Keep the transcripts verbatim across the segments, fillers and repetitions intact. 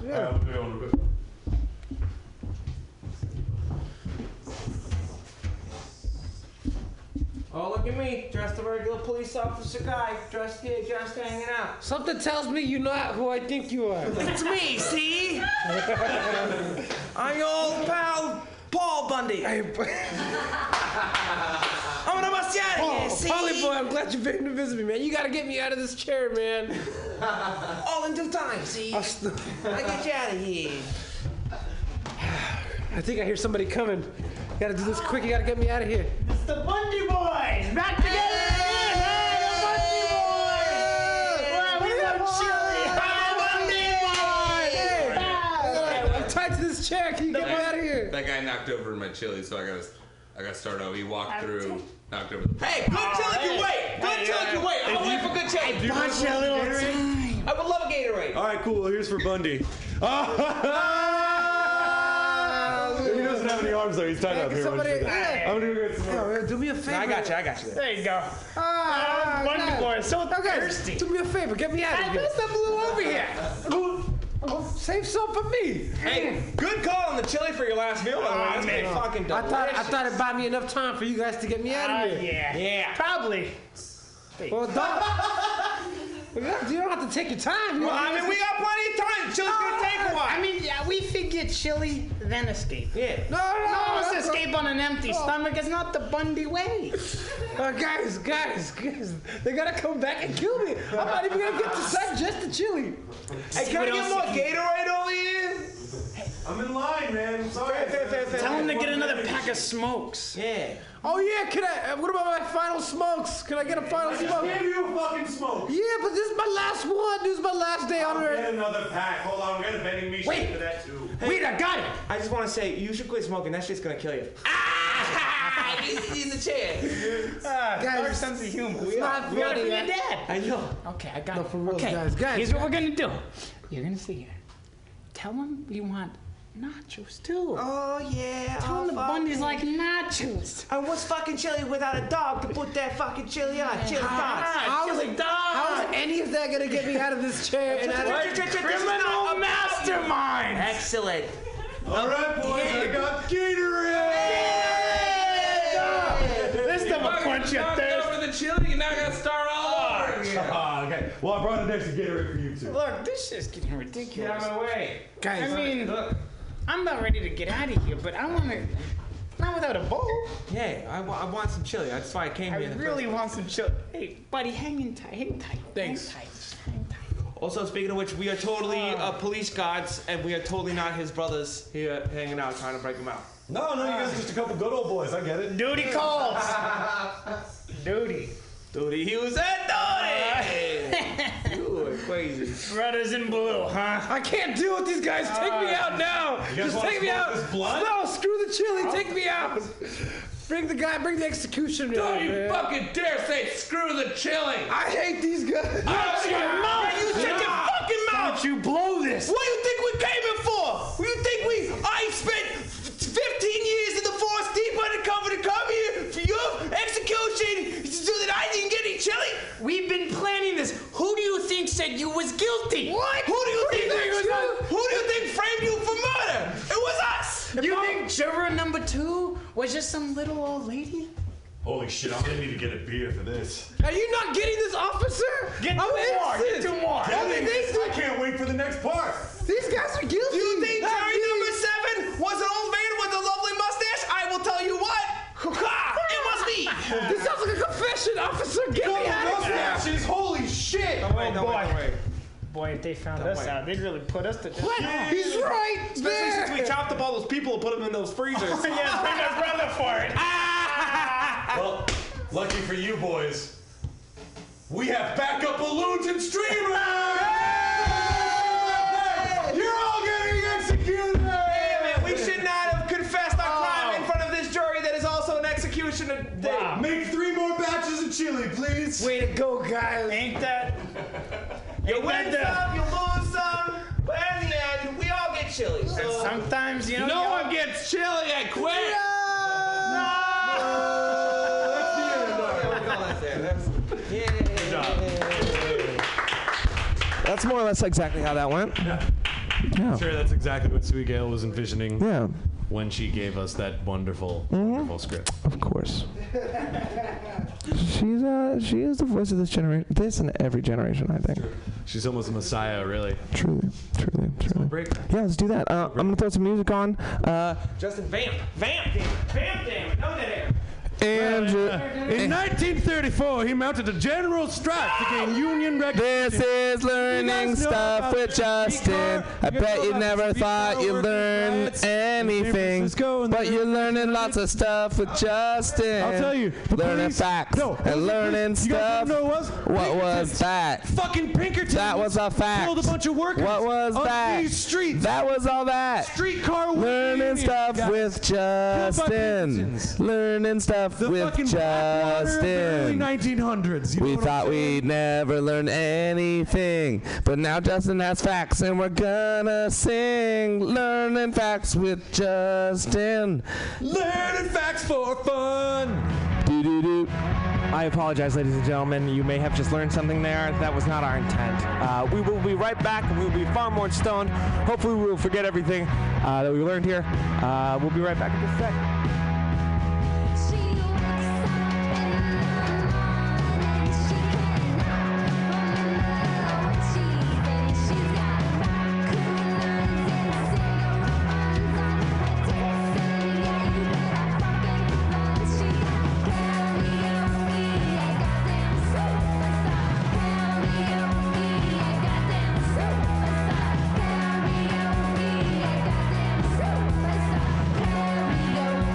Yeah. All right, let me go real quick. Oh, look at me, dressed a regular police officer guy, dressed here, just hanging out. Something tells me you're not who I think you are. It's me, see? I'm your old pal, Paul Bundy. I'm gonna bust you out of here, see? Polly boy, I'm glad you came to visit me, man. You gotta get me out of this chair, man. All in due time, see? I'll st- I get you out of here. I think I hear somebody coming. Gotta do this quick. You gotta get me out of here. It's the Bundy Boys! Back together again! Hey, the Bundy Boys! Wow, we love chili! The Bundy Boys! I'm tied to this chair. Can you get me out of here? That guy knocked over my chili, so I gotta, I gotta start over. He walked through, knocked over the. Hey, good oh, chili hey. can wait! Good Hey, chili uh, can wait! I'll hey, wait for good chili! I bought you a little time. I would love a Gatorade! All right, cool. Here's for Bundy. He doesn't have any arms though. He's tied Hey, up can here. somebody- I'm gonna go get some more. Oh, do me a favor. I got you, I got you. There you go. Ah, Oh, Bundy God. Boys, so Okay, thirsty. do me a favor. Get me out of I here. missed the blue over here. Save some for me. Hey, good call on the chili for your last meal, by the way. That's man. pretty fucking I delicious. thought I thought it'd buy me enough time for you guys to get me out Uh, of here. yeah. Yeah. Probably. Well, don't. You don't have to take your time. You Well, I mean, we got plenty of time. Chili's gonna take a while. I mean, yeah, we figured chili, then escape. yeah. No, no, No, no. let's that's escape on an empty stomach. It's not the Bundy way. Uh, guys, guys, guys, they gotta come back and kill me. I'm not even gonna get to digest the chili. Hey, can I what get else more you can- Gatorade over here? I'm in line, man. I'm sorry. Fair, fair, fair, fair. Tell him to get another pack of smokes. Yeah. Oh yeah, can I? uh, What about my final smokes? Can I get a final I just smoke? gave you a fucking smoke. Yeah, but this is my last one. This is my last day on I'll Earth. get another pack. Hold on, we got a vending machine Wait. for that too. Wait, I got it. I just want to say, you should quit smoking. That shit's gonna kill you. Ah! He's in the chair. Ah, Guys, our sense of humor. It's not We gotta funny. be your dad. I know. Okay, I got No, it. for real, okay, guys, guys, here's what guys. we're gonna do. You're gonna sit here. Tell him you want nachos too. Oh, yeah. Tell oh, him the fuck. Bundy's like nachos. And what's fucking chili without a dog to put that fucking chili on? Chili dogs. Ah, chili dog. How is any of that gonna get me out of this chair? And out of Criminal mastermind. Excellent. All right, boys, I got Gatorade. This time I'll quench your Knocked thirst. over the chili, and now I gotta start all over again. Ah, okay. Well, I brought an extra Gatorade for you too. Look, this shit's getting Get ridiculous. out of my way. guys. I mean, Look. I'm about ready to get out of here, but I want to. Not without a bowl. Yeah, I, wa- I want some chili. That's why I came I here. in the really first want some chili. Hey, buddy, hang in tight. Hang tight. Thanks. Hang tight. Hang tight. place. Also, speaking of which, we are totally uh, police guards, and we are totally not his brothers here hanging out trying to break him out. No, no, you guys are just a couple good old boys. I get it. Duty calls. Duty. Dude, he was at Duty! You are crazy. Brothers in blue, huh? I can't deal with these guys. Take me out now. guys Just wanna take me smoke out. this blunt? No, screw the chili. Take me out. Bring the guy. Bring the executioner. Don't in, you man. fucking dare say screw the chili! I hate these guys. Shut your mouth! You shut your fucking mouth! Don't you blow this. What do you think we came here for? What do you think we... I spent fifteen years in the forest deep undercover to come here for your execution so that I didn't get any chili? We've been planning this. Who do you think said you was guilty? What? Who do you think was, Who do you think framed you for murder? It was us! You think juror number two was just some little old lady? Holy shit, I'm gonna need to get a beer for this. Are you not getting this, officer? Get I'm two more. Get innocent. two more. I mean, these, I can't wait for the next part. these guys are guilty. Do you think Not jury me. number seven was an old man with a lovely mustache? I will tell you what. It was me. This sounds like a confession, officer. Get me out of here. Mustaches, holy shit! Don't wait, don't boy. wait, don't wait. Boy, if they found Don't us wait. out, they'd really put us to death. What? He's right Especially there. since we chopped up all those people and put them in those freezers. Yeah, bring us brother for it. Well, lucky for you boys, we have backup balloons and streamers! You're all getting executed! Hey, man, we should not have confessed our crime in front of this jury that is also an execution thing. Wow. Make three more batches of chili, please. Way to go, guys. Ain't that? You Ain't win that some, you lose some, but in the end, we all get chili. the- So Sometimes, you know. No you- one gets chili, I quit! That's more or less exactly how that went. Yeah. Sure, that's exactly what Sweet Gale was envisioning Yeah, when she gave us that wonderful, wonderful script. of course. She's uh, she is the voice of this generation, this and every generation, I think. She's almost a messiah, really. Truly, truly, truly. Break. Yeah, let's do that. Uh, I'm gonna throw some music on. Uh, Justin, vamp, vamp, damn it, vamp, damn it, no dead air. and In nineteen thirty-four, he mounted a general strike to gain Union recognition. this is learning guys know stuff about with the Justin. streetcar? I You guys bet know you about never the thought streetcar you workers' learned riots in San anything, Francisco in the but you're early learning nineteen lots of stuff with Justin. I'll tell you. the learning police- facts no, it was and the learning police. You guys stuff. know what it was? What was Pinkertons. that? Fucking Pinkerton. That was a fact. Killed a bunch of workers. What was on that? these streets. That was all that. Streetcar worker Learning union, stuff guys. with Killed by Justin. Pinkertons. Learning stuff The with fucking Blackwater of the early Justin. nineteen hundreds. You know We what I'm thought saying? we'd never learn anything, but now Justin has facts, and we're gonna sing learning facts with Justin. Learning facts for fun. Doo-doo-doo. I apologize, ladies and gentlemen. You may have just learned something there. That was not our intent. Uh, we will be right back, and we will be far more stoned. Hopefully, we will forget everything uh, that we learned here. Uh, we'll be right back in just a sec. She wakes up in the morning, she cannot remember what she thinks. She's got raccoons and cigarette buns on her Dixie. Yeah, you better fucking run. She got karaoke, a goddamn superstar. Karaoke, a goddamn superstar. Karaoke, a goddamn superstar. Karaoke.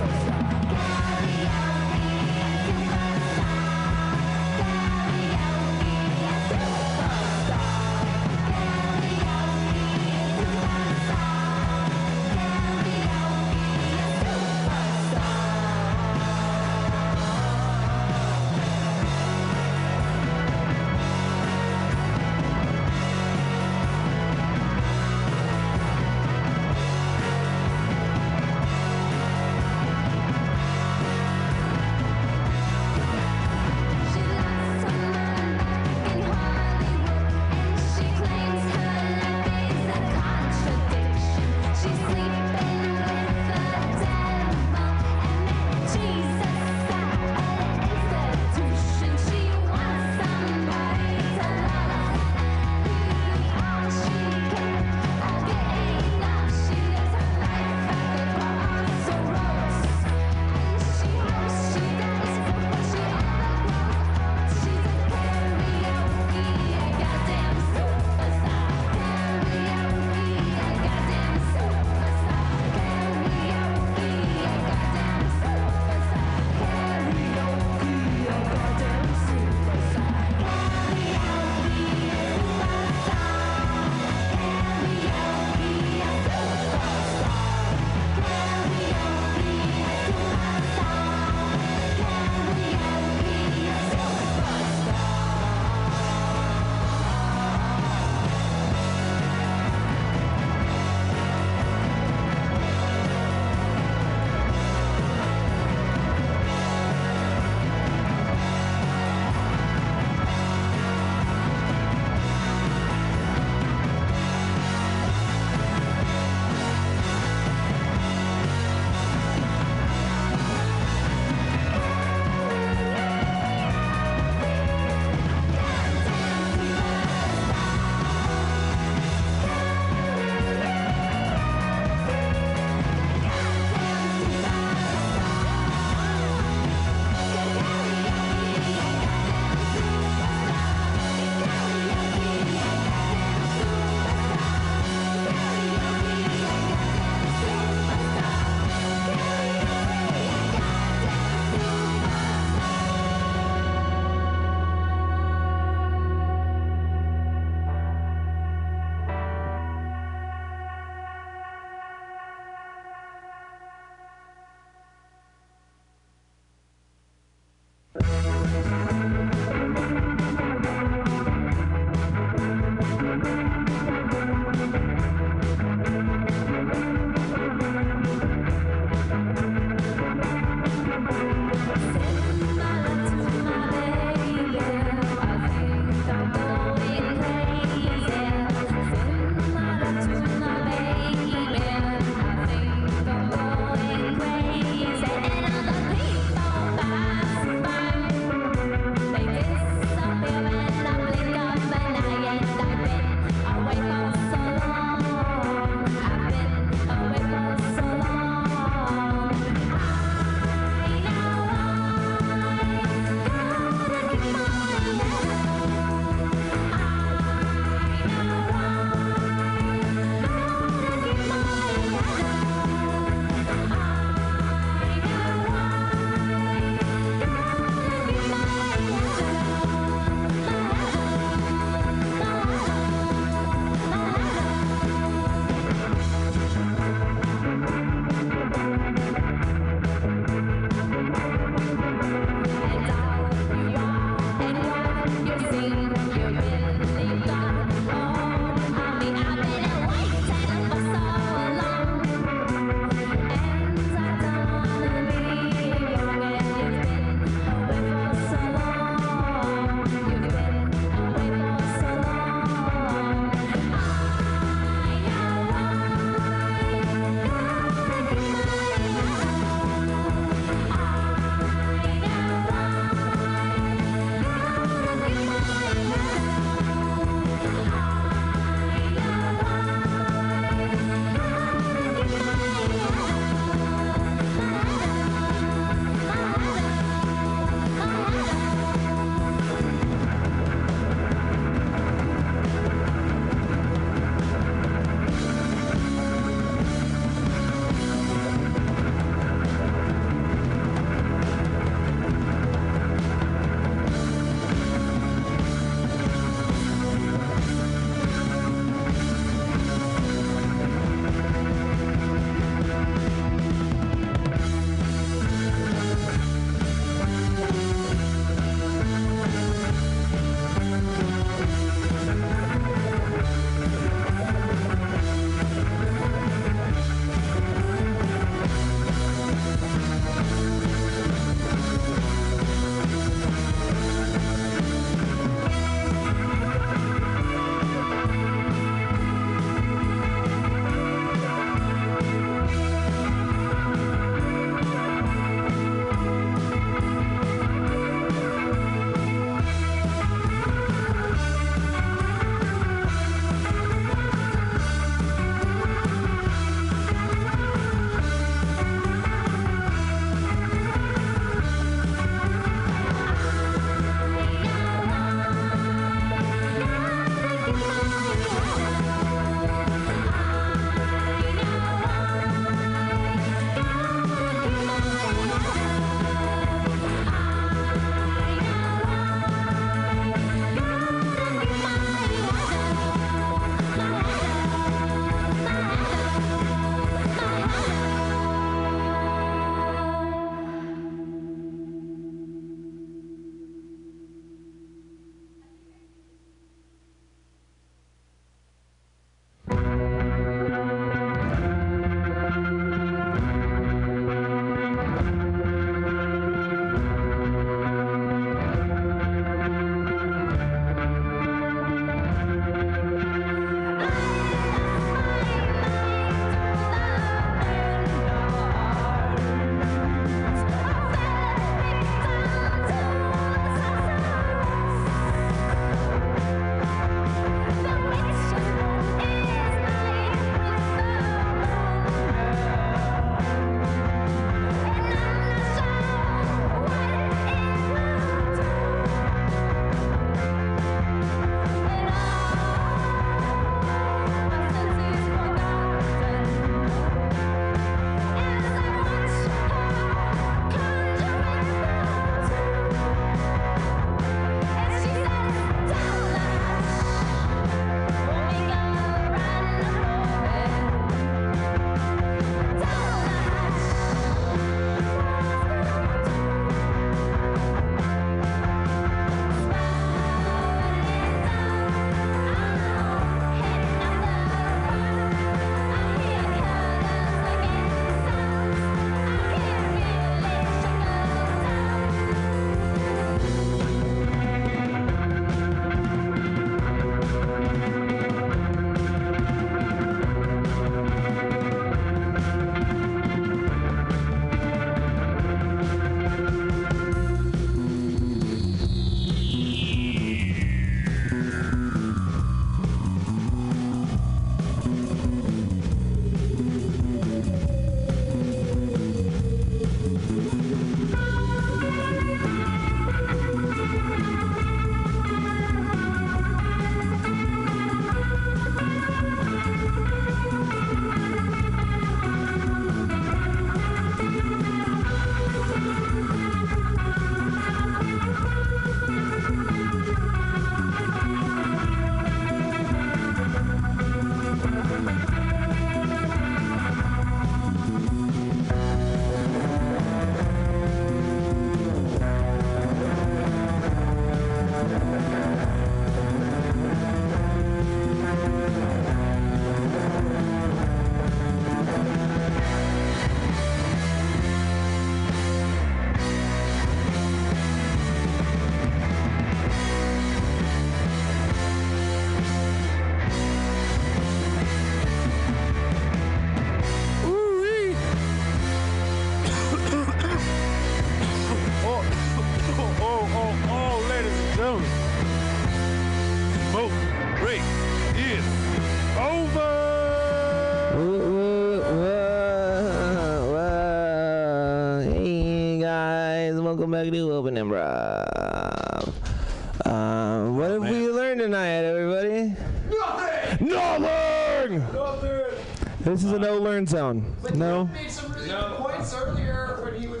improv. Uh, what have we learned tonight, everybody? Nothing! Nothing! Nothing! This is a no-learn zone. No? made some really good points earlier when he was.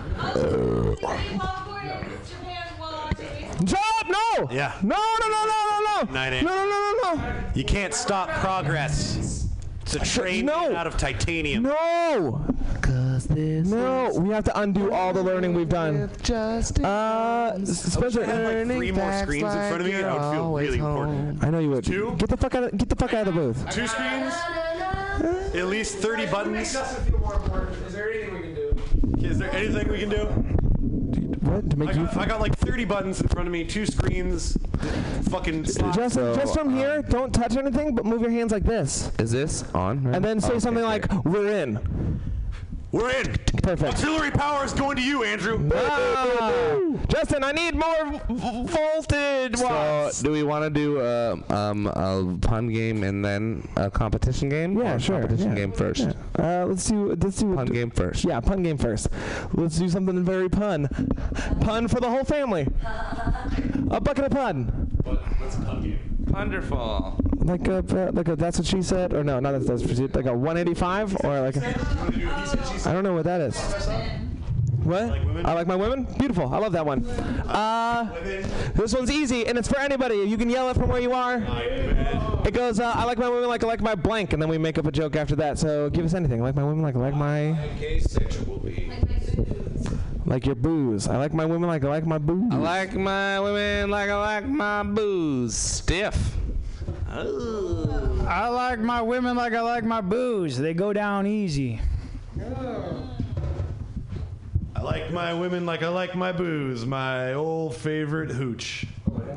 Shut up! No! Yeah. No, no, no, no, no, no! Night, No, no, no, no, no! You can't stop progress. It's a train No. made out of titanium. No! Cause this No, is we have to undo all the learning we've done. just Uh, Spencer, I had like three more facts screens in front of me. like I would feel you're always really home. important. I know you would. Two? Get the fuck out of get the fuck out of the booth. Two screens, at least thirty buttons. Justin feel more important. Is there anything we can do? Is there anything we can do? What to make I you? got, I got like thirty buttons in front of me, two screens, fucking. Justin, So, just from here, don't touch anything, but move your hands like this, Is this on? Right? and then say Oh, okay, something great. like, "We're in." We're in. Perfect. Auxiliary power is going to you, Andrew. Ah, Justin, I need more v- voltage. So, watts. do we want to do uh, um, a pun game and then a competition game? Yeah, or sure. Competition yeah. game first. Yeah. Uh, let's do let's do Pun game first. Yeah, pun game first. Let's do something very pun. Pun for the whole family. A bucket of pun. What's a pun game? Wonderful. Like a uh, like a that's what she said, or no, not that's that's what she like a one eighty-five, or like a, I don't know what that is. What? Like women? I like my women. Beautiful. I love that one. Uh, this one's easy, and it's for anybody. You can yell it from where you are. It goes, uh, I like my women like I like my blank, and then we make up a joke after that. So give us anything. I like my women like I like my like your booze. I like my women like I like my booze. I like my women like I like my booze. Stiff. I like my women like I like my booze. They go down easy. I like my women like I like my booze. My old favorite hooch.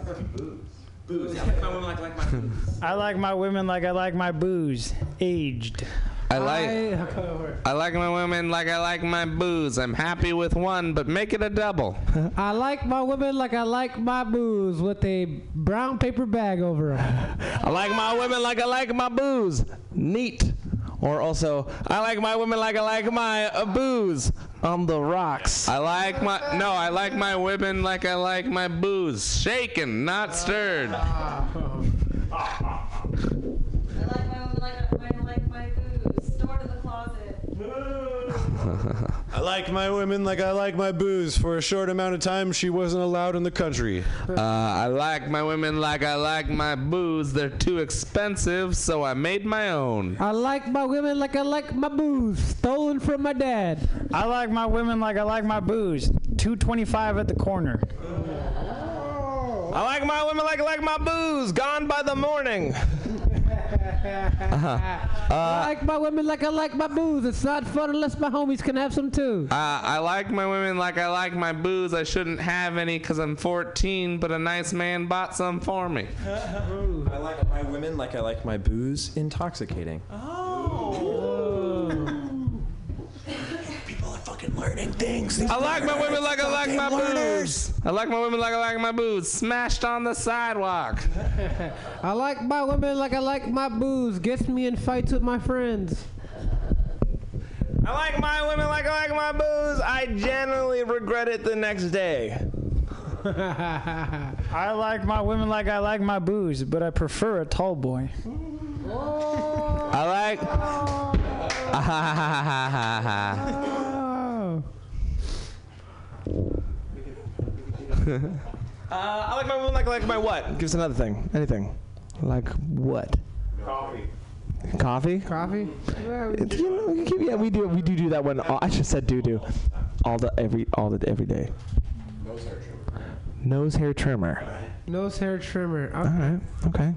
I like my women like I like my booze. Aged. I like I like my women like I like my booze. I'm happy with one, but make it a double. I like my women like I like my booze with a brown paper bag over them. I like my women like I like my booze. Neat. Or also, I like my women like I like my uh, booze on the rocks. I like my no, I like my women like I like my booze. Shaken, not stirred. I like my woman like I like my booze. Stored in the closet. I like my women like I like my booze. For a short amount of time, she wasn't allowed in the country. Uh, I like my women like I like my booze. They're too expensive, so I made my own. I like my women like I like my booze. Stolen from my dad. I like my women like I like my booze. two twenty-five at the corner. I like my women like I like my booze. Gone by the morning. I like my women like I like my booze. It's not fun unless my homies can have some too. Uh, I like my women like I like my booze. I shouldn't have any because I'm fourteen, but a nice man bought some for me. I like my women like I like my booze. Intoxicating. People are fucking learning things. I like my women like I like my booze. I like my women like I like my booze. Smashed on the sidewalk. I like my women like I like my booze. Gets me in fights with my friends. I like my women like I like my booze. I generally regret it the next day. I like my women like I like my booze, but I prefer a tall boy. I like. uh, I like my women like I like my what? Give us another thing. Anything. Like what? Coffee. Coffee? Coffee? It's- you know, we keep- yeah, we do. We do do that one. I just said do do. All the every all the every day. Nose hair trimmer. Nose hair trimmer. Nose hair trimmer. All right. Okay.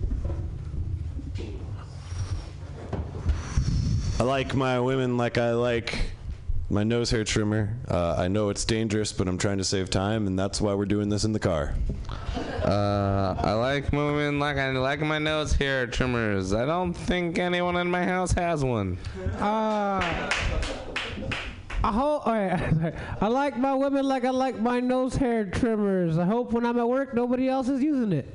I like my women like I like my nose hair trimmer. Uh, I know it's dangerous, but I'm trying to save time, and that's why we're doing this in the car. Uh, I like my women like I like my nose hair trimmers. I don't think anyone in my house has one. Uh, I hope. All right. I like my women like I like my nose hair trimmers. I hope when I'm at work, nobody else is using it.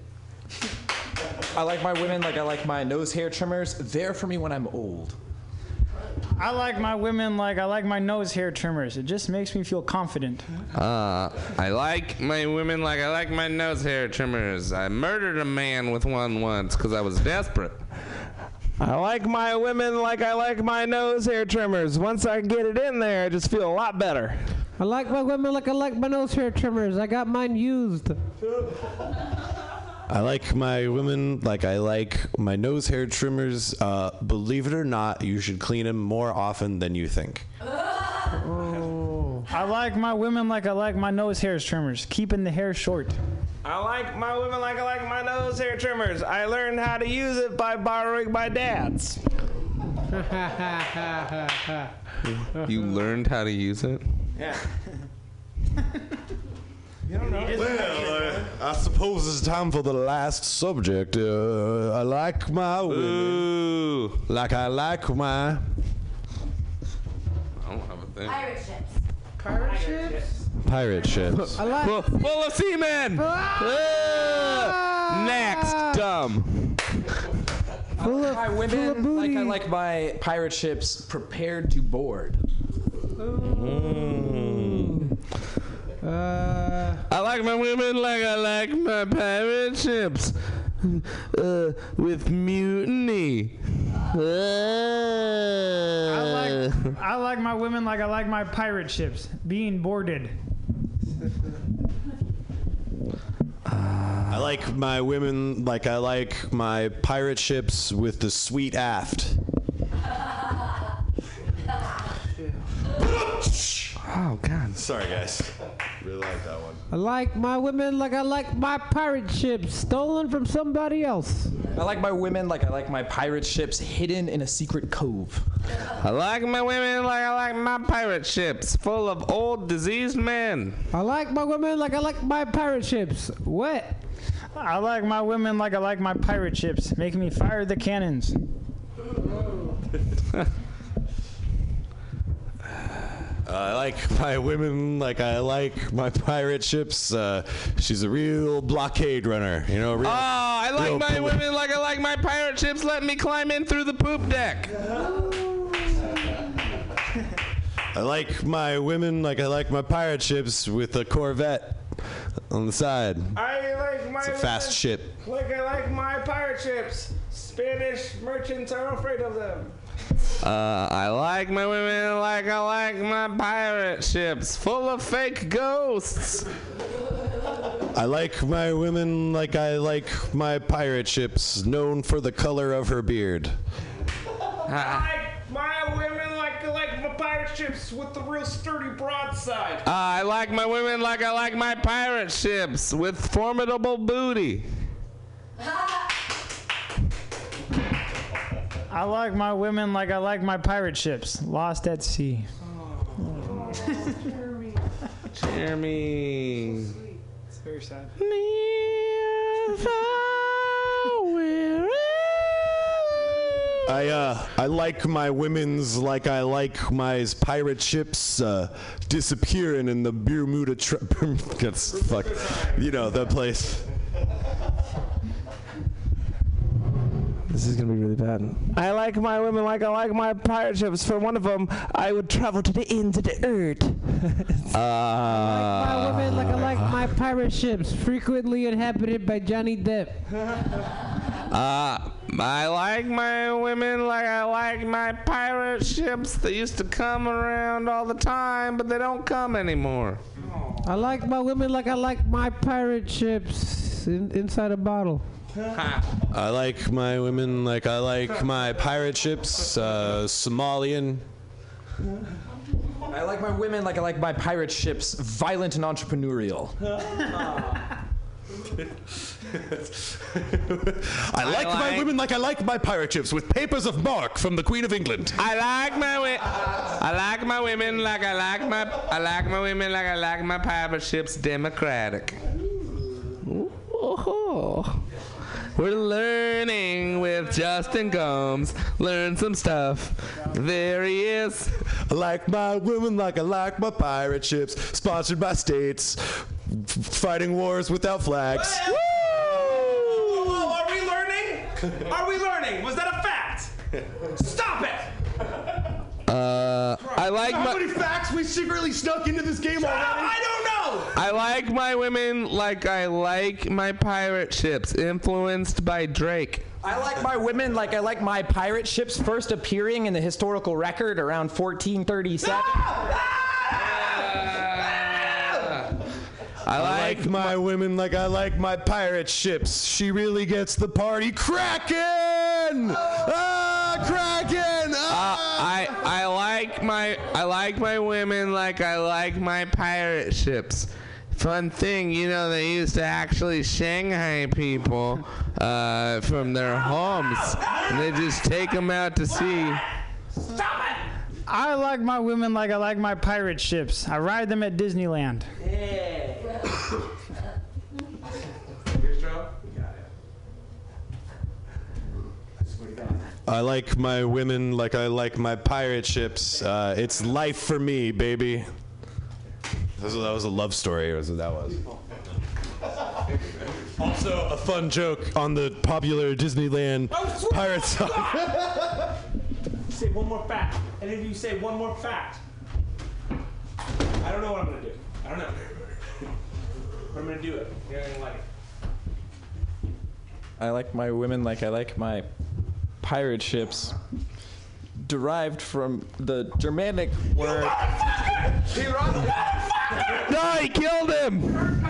I like my women like I like my nose hair trimmers. They're for me when I'm old. I like my women like I like my nose hair trimmers. It just makes me feel confident. Uh, I like my women like I like my nose hair trimmers. I murdered a man with one once because I was desperate. I like my women like I like my nose hair trimmers. Once I get it in there, I just feel a lot better. I like my women like I like my nose hair trimmers. I got mine used. I like my women like I like my nose hair trimmers. Uh, believe it or not, you should clean them more often than you think. Oh. I like my women like I like my nose hair trimmers, keeping the hair short. I like my women like I like my nose hair trimmers. I learned how to use it by borrowing my dad's. You learned how to use it? Yeah. You don't know. Well, uh, I suppose it's time for the last subject. Uh, I like my women Ooh. like I like my... I don't have a thing. Pirate ships. Pirate ships? pirate ships. I like... Full, full of seamen! Ah! Next, dumb. Full of, My full of women booty. like I like my pirate ships prepared to board. Mm. Uh, I like my women like I like my pirate ships. Uh, with mutiny. Uh. I like I like my women like I like my pirate ships, being boarded. I like my women like I like my pirate ships with the sweet aft. Oh, God. Sorry, guys. Really like that one. I like my women like I like my pirate ships stolen from somebody else. I like my women like I like my pirate ships hidden in a secret cove. I like my women like I like my pirate ships full of old diseased men. I like my women like I like my pirate ships wet. I like my women like I like my pirate ships, making me fire the cannons. Uh, I like my women like I like my pirate ships. Uh, she's a real blockade runner, you know. Real, Oh, I like real my poli- women like I like my pirate ships letting me climb in through the poop deck. I like my women like I like my pirate ships with a Corvette on the side. I like my It's a fast ship. like I like my pirate ships. Spanish merchants are afraid of them. Uh, I like my women like I like my pirate ships full of fake ghosts. I like my women like I like my pirate ships, known for the color of her beard. I like my women like I like my pirate ships with the real sturdy broadside. Uh, I like my women like I like my pirate ships with formidable booty. I like my women like I like my pirate ships, lost at sea. Jeremy. It's very sad. I uh I like my women's like I like my pirate ships uh, disappearing in the Bermuda tr- That's fuck, you know that place. This is gonna be really bad. I like my women like I like my pirate ships. For one of them, I would travel to the ends of the earth. Uh, My women like I like my pirate ships frequently inhabited by Johnny Depp. Uh, I like my women like I like my pirate ships that used to come around all the time, but they don't come anymore. I like my women like I like my pirate ships in, inside a bottle. I like my women like I like my pirate ships, uh, Somalian. I like my women like I like my pirate ships violent and entrepreneurial. I like my like- women like I like my pirate ships with papers of marque from the Queen of England. I like my wi- I like my women like I like my I like my women like I like my pirate ships democratic. Oh. We're learning with Justin Gomes. Learn some stuff. There he is. I like my women like I like my pirate ships, sponsored by states, f- fighting wars without flags. Whoa, whoa, whoa, are we learning? Are we learning? Was that a fact? Stop it! Uh, I like How my. many facts we secretly snuck into this game already? I don't know. I like my women like I like my pirate ships. Influenced by Drake. I like my women like I like my pirate ships first appearing in the historical record around fourteen thirty-seven. I I like like my women like I like my pirate ships. She really gets the party cracking. Ah, cracking. Uh, Ah. I I like my I like my women like I like my pirate ships. Fun thing, you know, they used to actually Shanghai people uh, from their homes, and they just take them out to sea. Stop it! I like my women like I like my pirate ships. I ride them at Disneyland. I like my women like I like my pirate ships. Uh, it's life for me, baby. That was a love story, or was that was. Also, a fun joke on the popular Disneyland pirate song. Say one more fact. And if you say one more fact, I don't know what I'm gonna do. I don't know. But I'm gonna do it. You're gonna like it. I like my women like I like my pirate ships. Derived from the Germanic word. No, he killed him.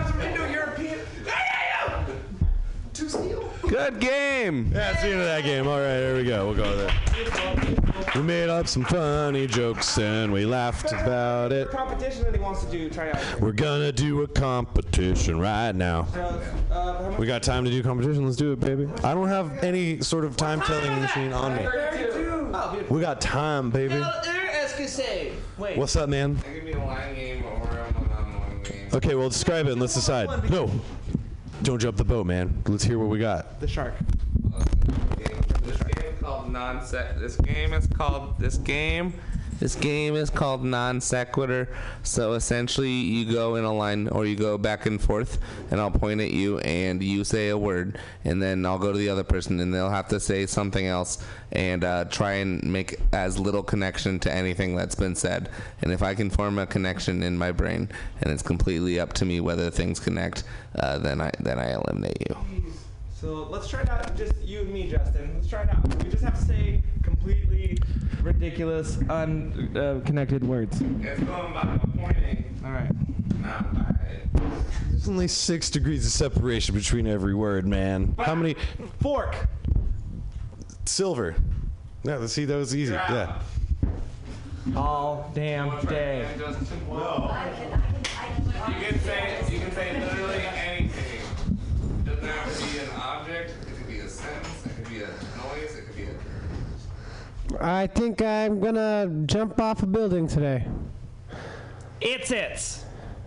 Good game. Yeah, that's the end of that game. All right, here we go. We'll go there. We made up some funny jokes and we laughed about it. Competition that he wants to do, try out. We're gonna do a competition right now. Uh, We got time to do competition. Let's do it, baby. I don't have any sort of time telling machine on me. We got time, baby. Wait. What's up, man? It could be a line game or a one-on-one game. Okay, well, describe it and let's decide. No, don't jump the boat, man. Let's hear what we got. The shark. This game is called non This game is called this game. This game is called non sequitur. So essentially, you go in a line or you go back and forth, and I'll point at you, and you say a word, and then I'll go to the other person, and they'll have to say something else, and uh, try and make as little connection to anything that's been said. And if I can form a connection in my brain, and it's completely up to me whether things connect, uh, then I then I eliminate you. So let's try it out. Just you and me, Justin. Let's try it out. We just have to say completely ridiculous, unconnected uh, words. It's going by pointing. All right. Not by. There's only six degrees of separation between every word, man. How many? Fork. Silver. Yeah, see, that was easy. Yeah. All damn day. No. You can say you can say literally anything. It doesn't have to be an object. It could be a sentence. It could be a noise. It could be a. I think I'm gonna jump off a building today. It's it's.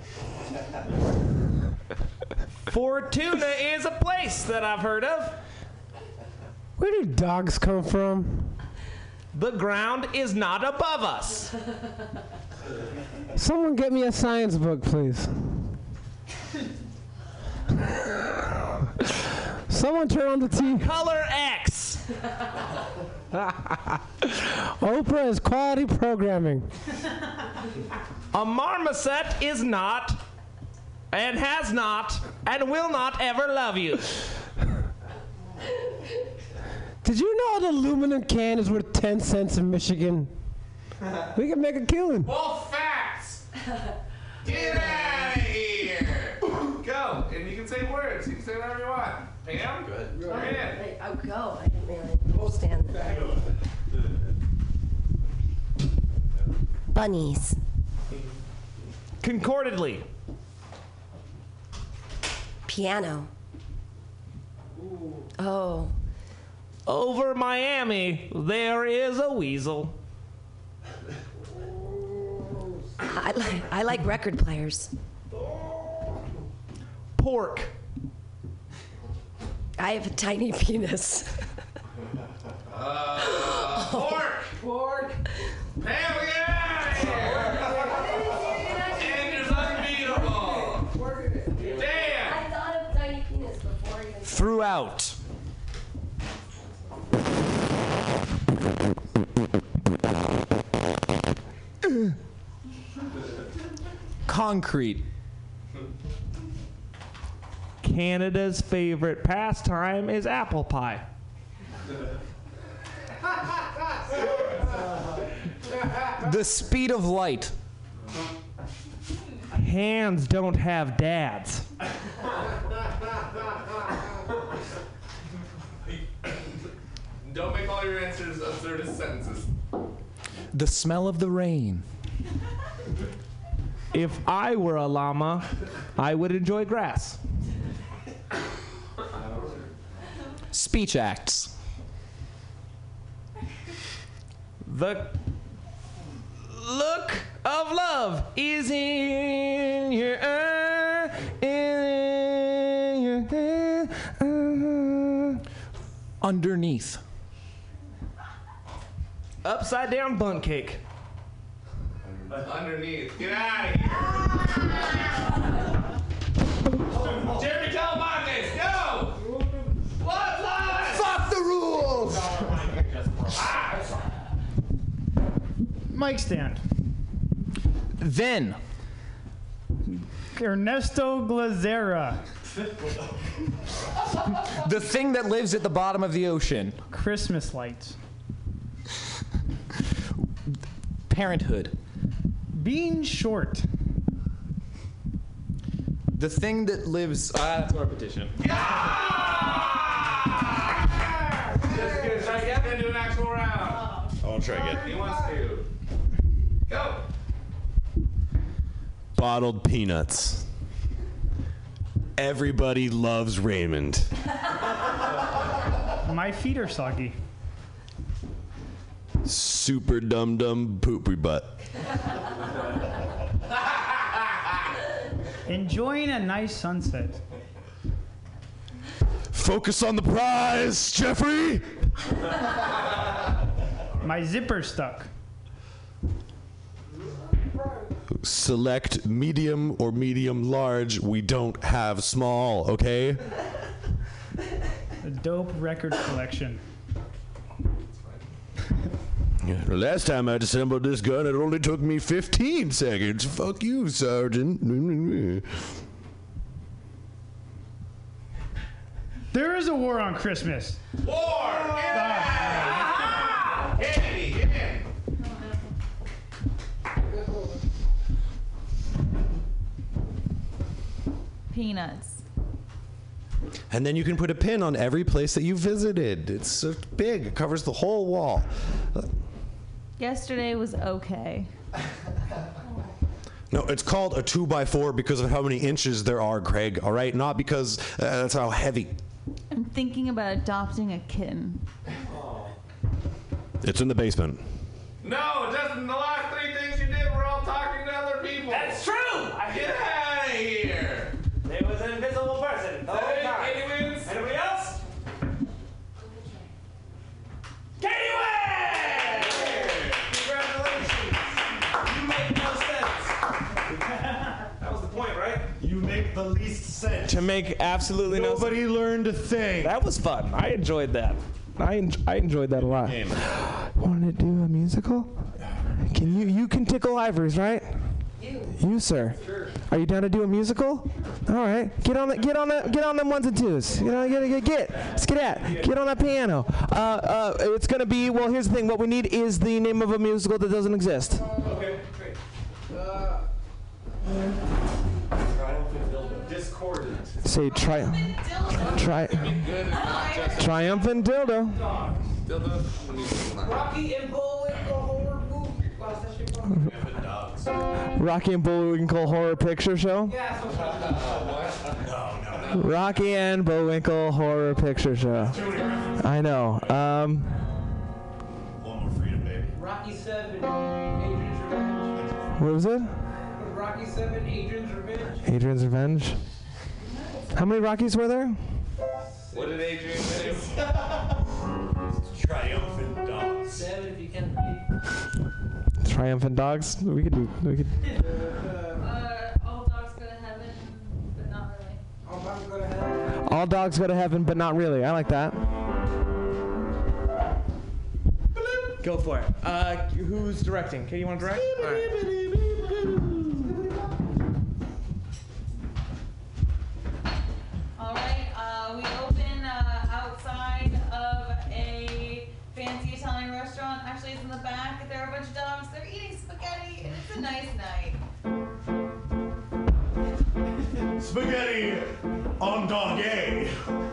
Fortuna is a place that I've heard of. Where do dogs come from? The ground is not above us. Someone get me a science book, please. Someone turn on the T V. Color X. Oprah is quality programming. A marmoset is not, and has not, and will not ever love you. Did you know an aluminum can is worth ten cents in Michigan? We can make a killing. Both facts. Get out of here. Go, and you can say words. You can say whatever you want. Pam, good. You're in. Wait, I'll go. I didn't really understand that. Bunnies. Concordedly. Piano. Oh. Over Miami, there is a weasel. I like I like record players. Pork. I have a tiny penis. Uh, pork. Pork. Pam, we get out of here. Andrew's unbeatable. Damn. I thought of tiny penis before even. Throughout. Concrete. Canada's favorite pastime is apple pie. The speed of light. Hands don't have dads. Don't make all your answers absurdist sentences. The smell of the rain. If I were a llama, I would enjoy grass. Speech acts. The look of love is in your eye, in your eye. Underneath. Upside down bun cake. Underneath. Get out of here. Jeremy Telemontes, go! What's live? Fuck the rules! Mic stand. Then. Ernesto Glazera. The thing that lives at the bottom of the ocean. Christmas lights. Parenthood. Being short. The thing that lives. Ah, that's a repetition. Just gonna try to get into an actual round. I want to try again. He wants to. Go. Bottled peanuts. Everybody loves Raymond. My feet are soggy. Super dum dum poopy butt. Enjoying a nice sunset. Focus on the prize, Jeffrey. My zipper stuck. Select medium or medium large. We don't have small, okay? A dope record collection. The last time I assembled this gun, it only took me fifteen seconds. Fuck you, Sergeant. There is a war on Christmas. War! Yeah! Kennedy, get in! Peanuts. And then you can put a pin on every place that you visited. It's so big, it covers the whole wall. Yesterday was okay. No, it's called a two by four because of how many inches there are, Craig, all right? Not because uh, that's how heavy. I'm thinking about adopting a kitten. It's in the basement. No, Justin, the last three things you did were all talking to other people. That's true! I Get out of here! There was an invisible person the whole Hey, time. Katie wins. Anybody else? Katie wins! Congratulations! You make no sense. That was the point, right? You make the least sense. To make absolutely no sense. Nobody learned a thing. That was fun. I enjoyed that. I, en- I enjoyed that a lot. Want to do a musical? Can you you can tickle ivories, right? You. You, sir. Sure. Are you down to do a musical? All right. Get on the get on the get on them ones and twos. You know, get get get. Let's get at. Get on that piano. Uh, uh, it's gonna be. Well, here's the thing. What we need is the name of a musical that doesn't exist. Okay, great. Uh, Discordant. Say tri. Tri. Triumphant dildo. Dildo? Rocky and Bullwinkle horror movie. Wow, that shit fun. Rocky and Bullwinkle Horror Picture Show. Yeah, so Rocky and Bullwinkle Horror Picture Show. I know. Um, One more freedom, baby. Rocky seven, Adrian's Revenge. what was it? Rocky seven, Adrian's Revenge. Adrian's Revenge. How many Rockies were there? What did Adrian do? Triumphant dogs. Seven if you can. Triumphant Dogs. We could do. We could. Uh, all dogs go to heaven, but not really. All dogs go to hell. All dogs go to heaven, but not really. I like that. Go for it. Uh, who's directing? Okay, you want to direct? All right. It's a nice night. Spaghetti on doggy.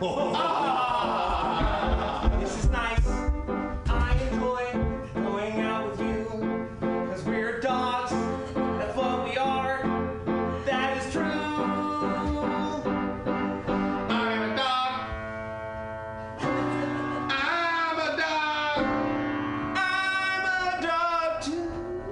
Ah, this is nice. I enjoy going out with you because we're dogs. That's what we are. That is true. I'm a dog. I'm a dog. I'm a dog too.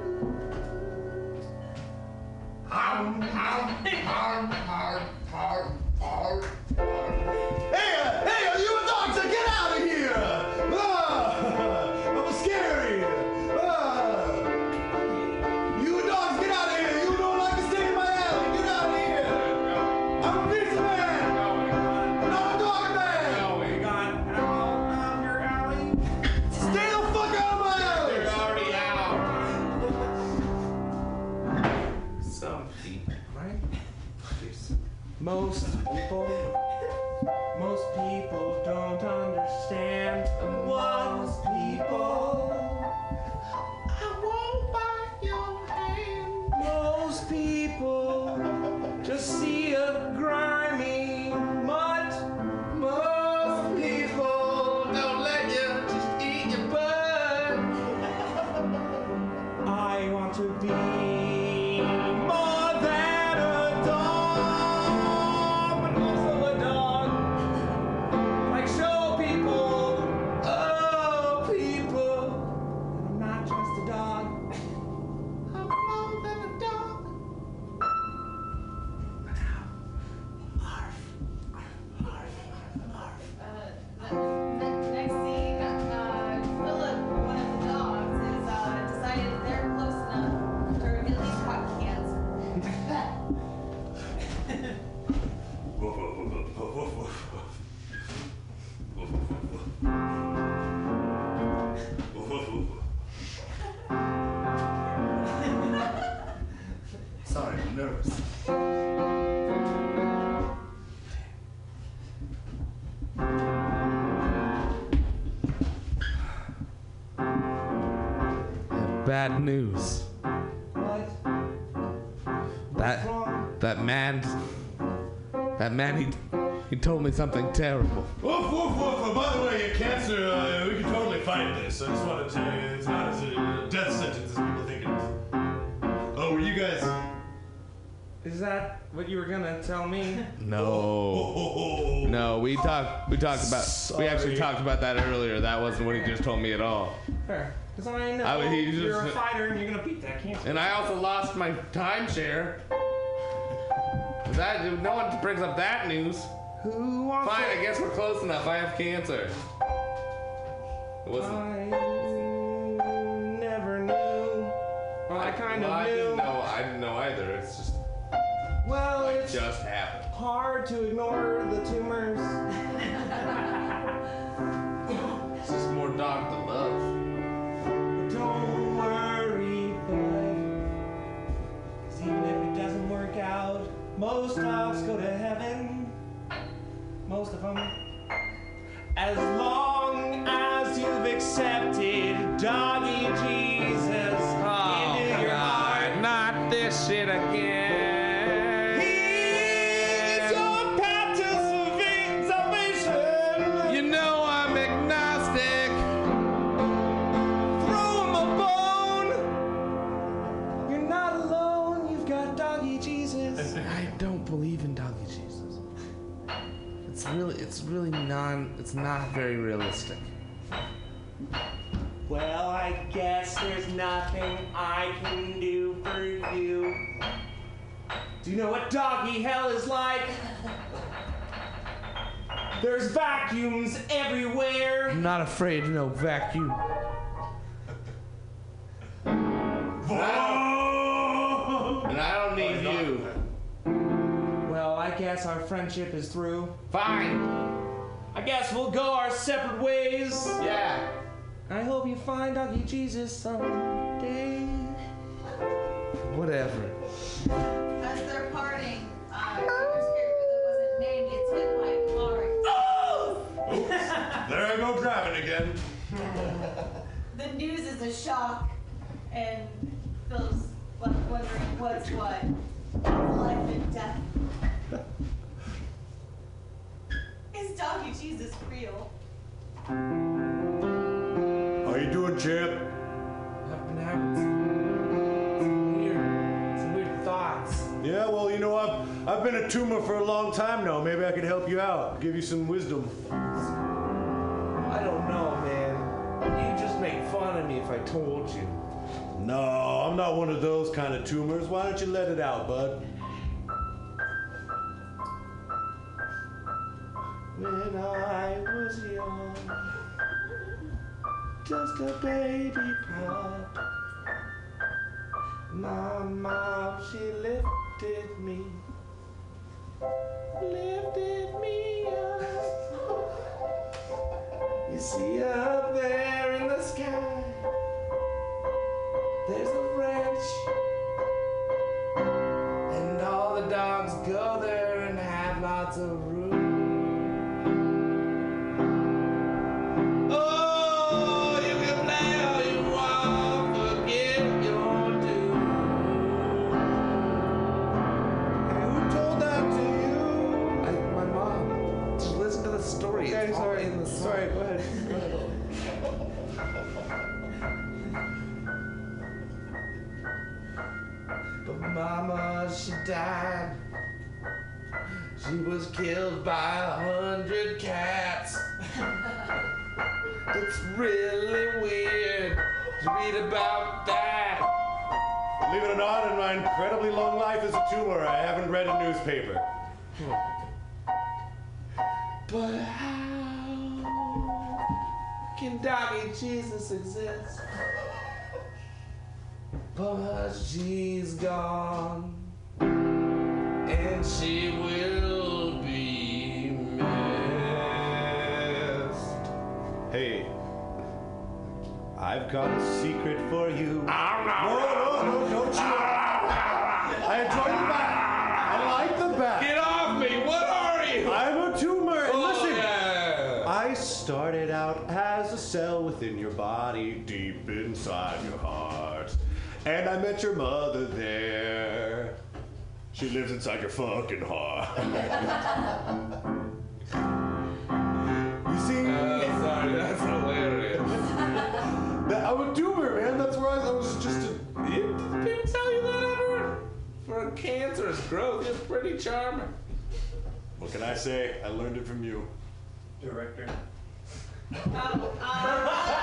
Arm, arm, arm, arm, arm, arm. Hey, uh, hey, are you dogs? Uh, get out of here! Ah, I'm scary. Ah. You dogs, get out of here! You don't like to stay in my alley. Get out of here! I'm a pizza man. I'm a dog man. No, we got out of your alley. Stay the fuck out of my alley! They're already out. Some people, right? Most people, most people don't understand. Most people, I won't bite your hand. Most people just see a grimy mutt. Most people Don't let you just eat your butt. I want to be more than a dog, but also a dog. Like show people, oh people, that I'm not just a dog. I'm more than a dog. Uh, the, the next scene, uh, Philip, one of the dogs, has uh, decided that they're close enough to at least caught cancer. Sorry, I'm nervous. Bad news. What? That that man, that man, he he told me something terrible. Woof, woof, woof. By the way, your cancer, uh, we can totally fight this. I just wanted to tell you, it's not as a death sentence as people think it is. Oh, were you guys? Is that what you were gonna tell me? No, Oh, no, we talked we talked about we actually Sorry. talked about that earlier. That wasn't what he just told me at all. Fair. Because I know I mean, he you're just- a fighter and you're gonna beat that cancer. And I also lost my timeshare. That no one brings up that news. Who wants Fine, to- I guess we're close enough. I have cancer. It wasn't. I never knew. Well, I kind well, of I knew. didn't know. I didn't know either. It's just Well, like it's just happened. hard to ignore the tumors. It's just more dog to love. Don't worry, bud. 'Cause even if it doesn't work out, most dogs go to heaven. Most of them. As long as you've accepted doggy Jesus into your heart. Not this shit again. He's your path to salva- salvation. You know I'm agnostic. Throw him a bone. You're not alone. You've got doggy Jesus. I don't believe in doggy Jesus. It's really, it's really non. It's not very realistic. Well, I guess there's nothing I can do for you. Do you know what doggy hell is like? There's vacuums everywhere. I'm not afraid of no vacuum. And I don't need you. Well, I guess our friendship is through. Fine. I guess we'll go our separate ways. Yeah. I hope you find doggy Jesus someday. Whatever. As they're parting, uh, Peter's character that wasn't named gets hit by a car. There I go driving again. The news is a shock, and Philip's left wondering what's what. Life and death. Is Doggy Jesus real? How you doing, champ? I've been having some, some weird, some weird thoughts. Yeah, well, you know, I've I've been a tumor for a long time now. Maybe I could help you out, give you some wisdom. I don't know, man. You'd just make fun of me if I told you. No, I'm not one of those kind of tumors. Why don't you let it out, bud? When I was young, just a baby pup, my mom, she lifted me, lifted me up. You see up there in the sky, there's a ranch, and all the dogs go there and have lots of room. Oh, you can play all you want, forget your doom. Hey, who told that to you? I, my mom. Just listen to the story. Okay, it's all sorry. in the song. Sorry, go ahead. Go ahead. But mama, she died. She was killed by a hundred cats. It's really weird to read about that. Believe it or not, in my incredibly long life as a tumor, I haven't read a newspaper. But how can Doggy Jesus exist? But she's gone, and she will be missed. Hey, I've got a secret for you. Oh, No, no, no, don't you. I enjoy the bat. I like the bat. Get off me! What are you? I'm a tumor. And Oh, listen, yeah. I started out as a cell within your body, deep inside your heart. And I met your mother there. She lives inside your fucking heart. You see? Uh, sorry, that's hilarious. That- I'm a tumor, man. That's where I was, I was just a... Did people tell you that ever? For a cancerous growth, you're pretty charming. What can I say? I learned it from you. Director. Oh, um,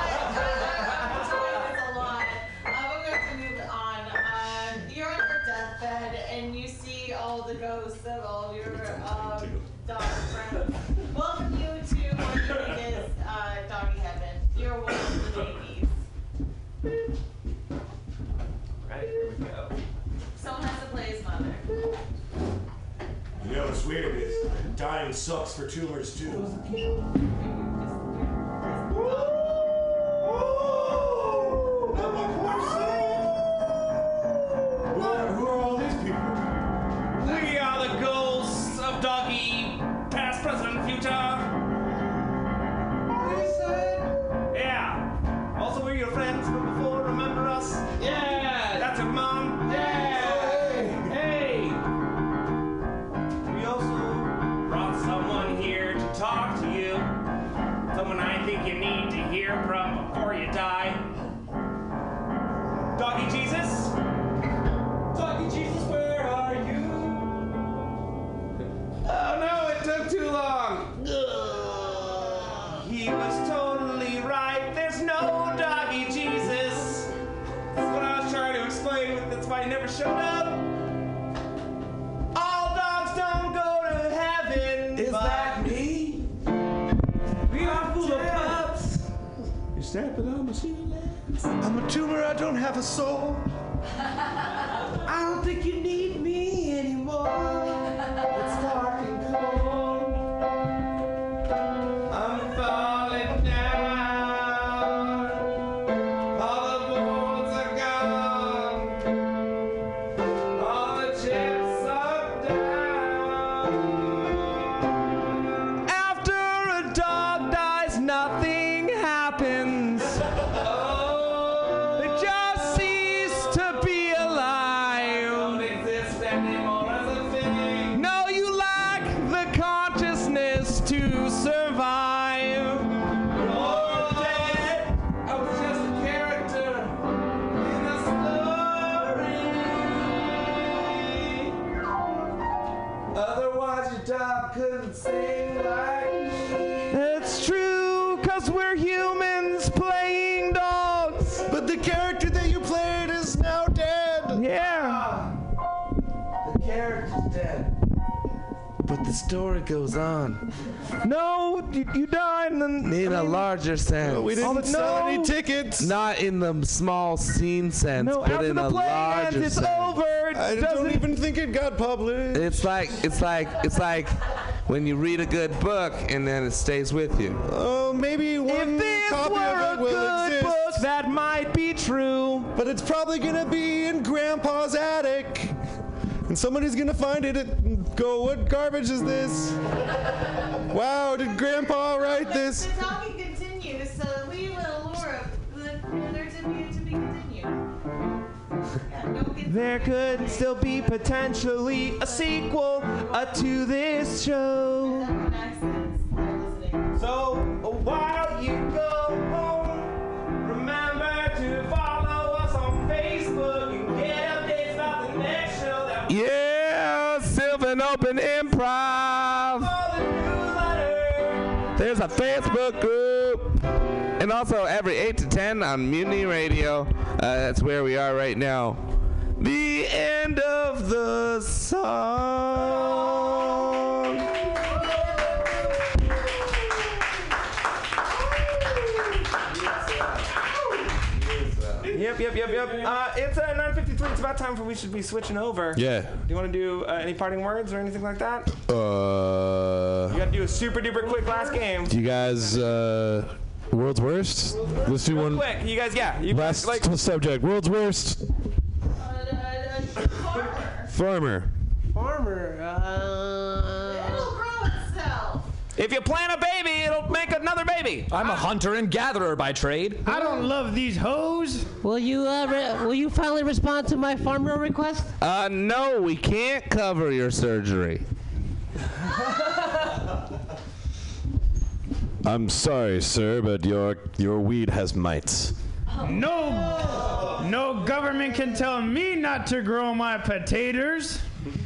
it's a lot. Uh, we're going to move on. Um, you're on your deathbed, and you see all the ghosts of all your um, dog friends. Welcome you to what you think is uh, doggy heaven. You're one of the babies. Right, here we go. Someone has to play his mother. You know what's weird is dying sucks for tumors too. Who are, who are all these people? We are the ghosts of Doggy, past, present, future. Yeah. Also, we're your friends from before. Remember us? Yeah! That's your mom. Yeah! Hey. We also brought someone here to talk to you. Someone I think you need to hear from before you die. Doggy Jesus. Doggy Jesus, where are you? Oh no, it took too long! He was totally right. There's no Doggy Jesus. That's what I was trying to explain. That's why he never showed up. All dogs don't go to heaven. Is but that me? we are full of pups. You're snapping on my shoelace. I'm a tumor, I don't have a soul. I don't think you need me anymore. It's dark and cold. I'm falling down. All the bones are gone. All the chips are down. After a dog dies, nothing happens. Oh, They just cease to be alive. couldn't sing like me. It's true, cause we're humans playing dogs. But the character that you played is now dead. Yeah. The character's dead. But the story goes on. No, you, you died and then... In a larger sense. We didn't Oh, sell no. any tickets. Not in the small scene sense, No, but after in the a play larger ends, it's sense. over. It I doesn't don't even think it got published. It's like it's like it's like when you read a good book and then it stays with you. Oh, maybe one If this copy were of a it will good exist. book, that might be true. But it's probably gonna be in Grandpa's attic. And somebody's gonna find it and go, what garbage is this? Wow, did Grandpa write this? The talking continues, so leave it Laura. There to be to be continued. Yeah, don't get There could still be potentially a sequel uh, to this show. that accents. I'm listening. So while you go home, remember to follow us on Facebook and get updates about the next show that we Yeah, Sylvan Open Improv. call the newsletter. There's a Facebook group. And also every eight to ten on Mutiny Radio. Uh, that's where we are right now. The end of the song. Yep, yep, yep, yep. Uh, it's uh, nine fifty-three. It's about time for we should be switching over. Yeah. Do you want to do uh, any parting words or anything like that? Uh, You got to do a super duper quick last game. do you guys, uh, world's worst? Let's do one. Quick, you guys, yeah. You Last like subject, world's worst. Uh, uh, farmer. Farmer. Farmer. Uh, It'll grow itself. if you plant a baby, it'll make another baby. I'm a hunter and gatherer by trade. I don't love these hoes. will you uh, re- will you finally respond to my farmer request? Uh, no, we can't cover your surgery. I'm sorry, sir, but your your weed has mites. No, no government can tell me not to grow my potatoes.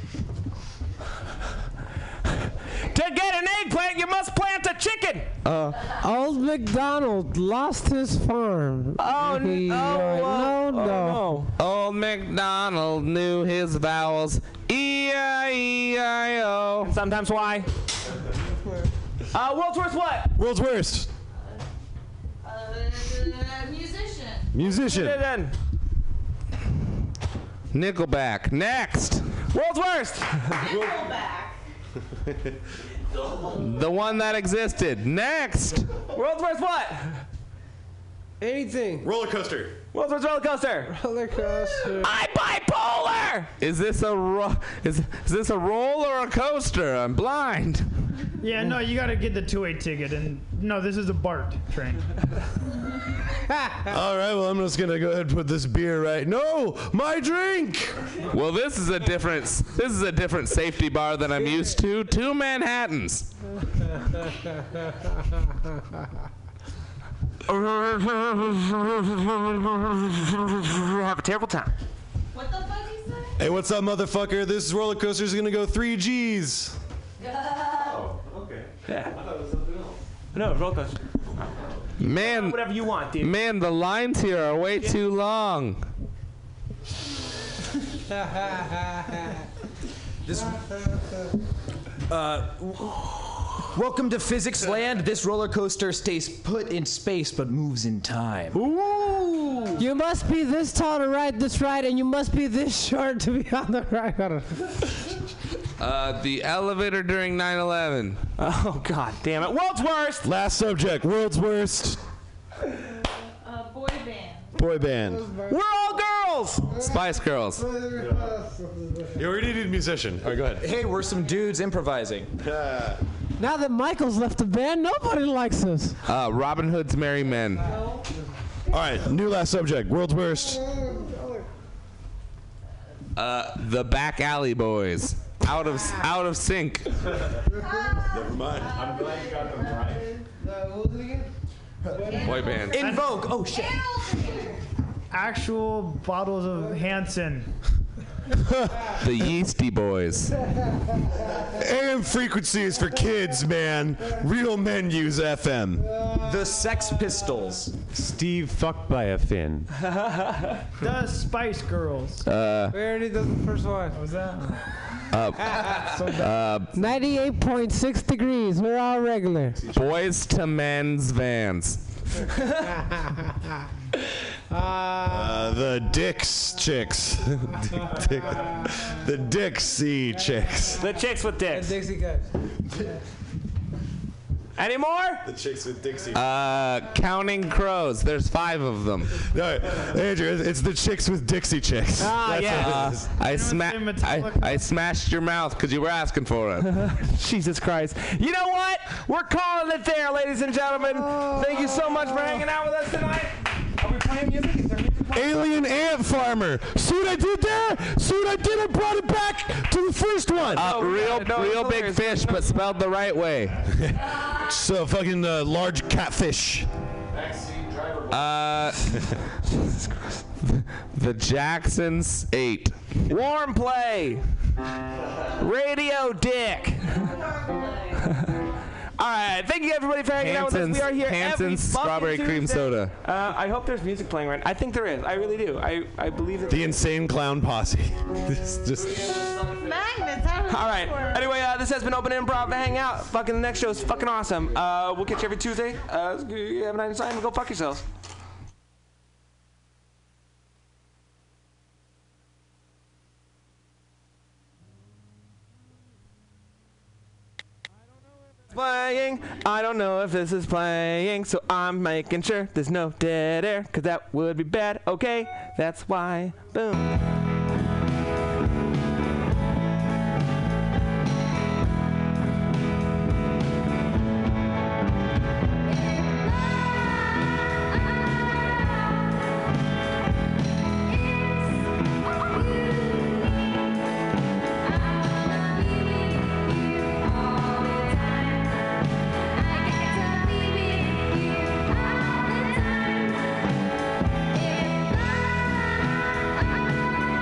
To get an eggplant, you must plant a chicken. Old MacDonald lost his farm. Oh, n- He, oh, uh, uh, no, no. Old MacDonald knew his vowels. E I E I O. Sometimes why? Uh, world's worst what? World's worst. Uh, musician. Musician. Then. Nickelback. Next. World's worst. Nickelback. The one that existed. Next. World's worst what? Anything. Roller coaster. World's worst roller coaster. Roller coaster. I'm bipolar. Is this a ro- is, is this a roll or a coaster? I'm blind. Yeah, no, you gotta get the two-way ticket, and no, this is a BART train. All right, well, I'm just gonna go ahead and put this beer right. No, my drink. Well, this is a different this is a different safety bar than I'm used to. Two Manhattans. Have a terrible time. What the fuck you say? Hey, what's up, motherfucker? This roller coaster is gonna go three G's. No, roller coaster. Man, Whatever you want, dude. man, the lines here are way too long. This, uh, welcome to Physics Land. This roller coaster stays put in space but moves in time. Ooh. You must be this tall to ride this ride, and you must be this short to be on the ride. Hold on. Uh, the elevator during nine eleven. Oh, god damn it. World's worst. Last subject, world's worst. Uh, boy band. Boy band. We're all girls. Spice Girls. You already did musician. All right, go ahead. Hey, we're some dudes improvising. Now that Michael's left the band, nobody likes us. Uh, Robin Hood's Merry Men. All right, new last subject, world's worst. Uh, the Back Alley Boys. Out of out of sync. Never mind. I'm glad you got them right. Boy band. In Vogue. Oh shit. Actual bottles of Hanson. The Yeasty Boys. A M frequency is for kids, man. Real men use F M. The Sex Pistols. Steve fucked by a fin. The Spice Girls. Uh, We already did the first one. What was that? uh, uh, ninety-eight point six degrees. We're all regular. Boys to Men's Vans. Uh, the Dix chicks. Dick- the Dixie chicks. The chicks with dicks. Dixie guys. Any more? The chicks with Dixie. Uh, Counting Crows. There's five of them. No, Andrew, it's the chicks with Dixie chicks. Ah, That's yeah. what it Uh, is. I, Anyone sma- say I, Metallica? I smashed your mouth because you were asking for it. Jesus Christ. You know what? We're calling it there, ladies and gentlemen. Thank you so much for hanging out with us tonight. Are we playing music? Is there music playing? Alien ant farmer. See what I did there? See what I did? I brought it back to the first one. Uh, Oh, real, yeah, no, real it's big hilarious. fish, but spelled the right way. So fucking uh, large catfish. Uh, the Jacksons eight. Warm play. Radio Dick. All right. Thank you, everybody, for hanging out with us. Hanson's, We are here every Hanson's fucking strawberry cream Tuesday. soda. Uh, I hope there's music playing right now. I think there is. I really do. I, I believe that. The insane clown posse. This is just. Magnets. I was All right. sure. Anyway, uh, this has been Open Improv. Hang out. Fucking the next show is fucking awesome. Uh, we'll catch you every Tuesday. Uh, have a nice time and go fuck yourselves. Playing. I don't know if this is playing, so I'm making sure there's no dead air, cause that would be bad. Okay, that's why. Boom. If I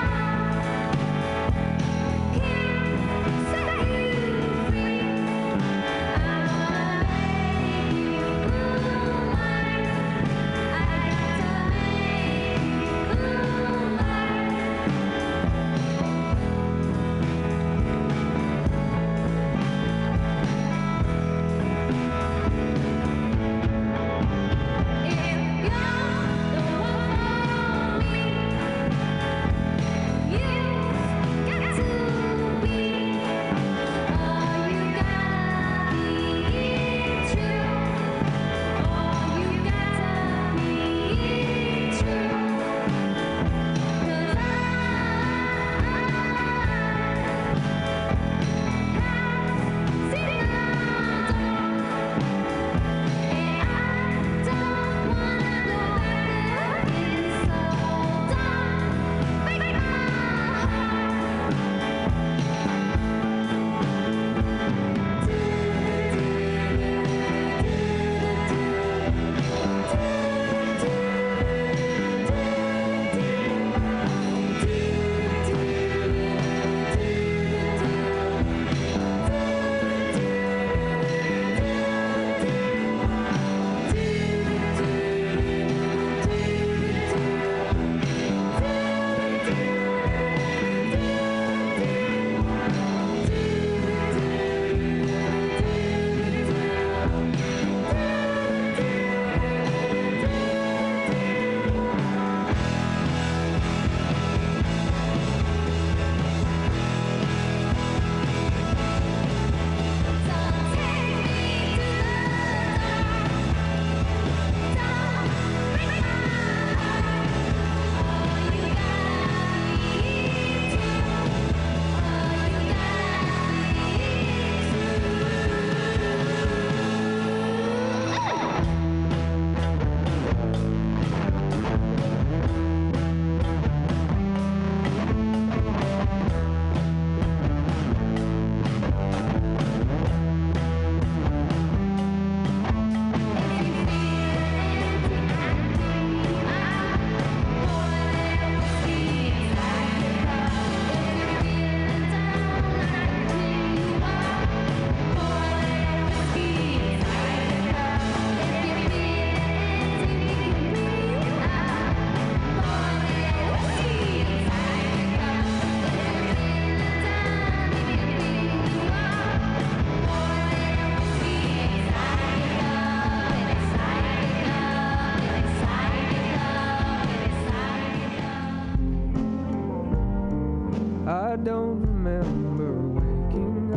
I don't remember waking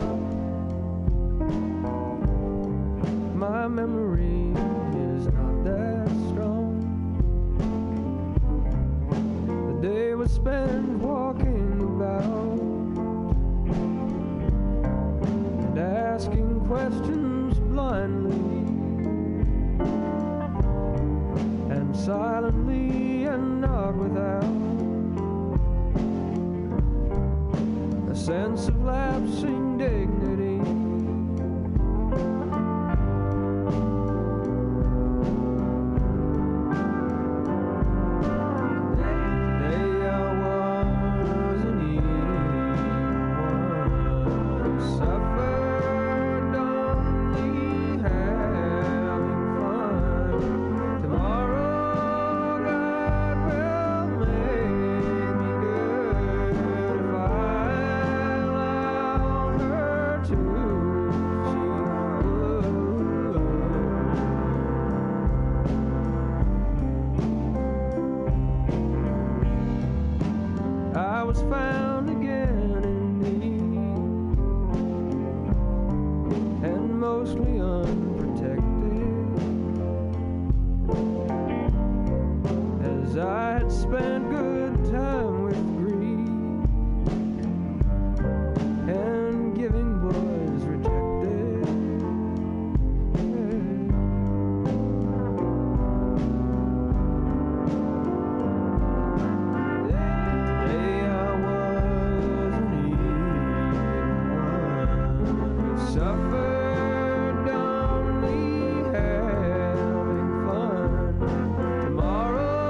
up. My memory is not that strong. The day was spent walking about and asking questions blindly and silently and not without a sense of lapsing dignity. Today I wasn't even one who suffered, only having fun. Tomorrow God will make me good if I allow her to. She would. I was found again in need and mostly unprotected as I